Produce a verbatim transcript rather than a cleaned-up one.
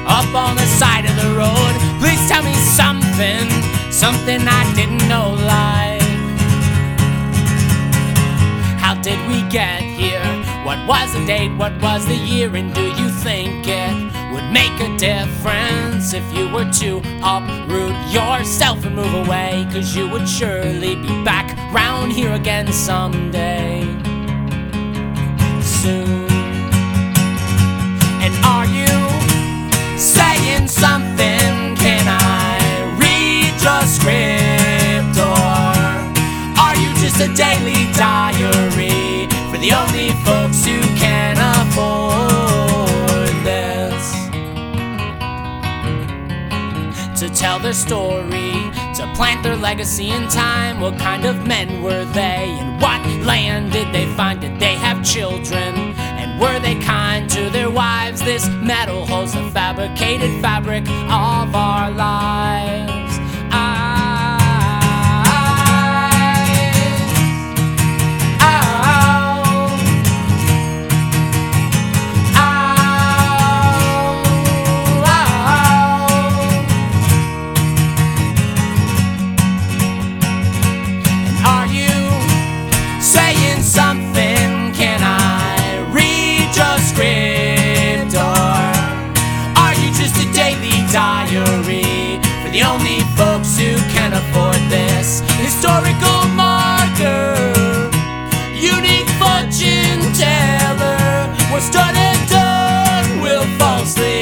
up on the side of the road. Please tell me something, something I didn't know, like how did we get here? What was the date, what was the year, and do you think it would make a difference if you were to uproot yourself and move away? Cause you would surely be back round here again someday, soon. And are you saying something? Can I read your script? Or are you just a daily diary for the only folks who can afford this? To tell their story, to plant their legacy in time. What kind of men were they? And what land did they find? Did they have children? And were they kind to their wives? This metal holds the fabricated fabric of our lives. I something? Can I read your script? Or are you just a daily diary for the only folks who can afford this historical marker? Unique fortune teller, what's done and done will falsely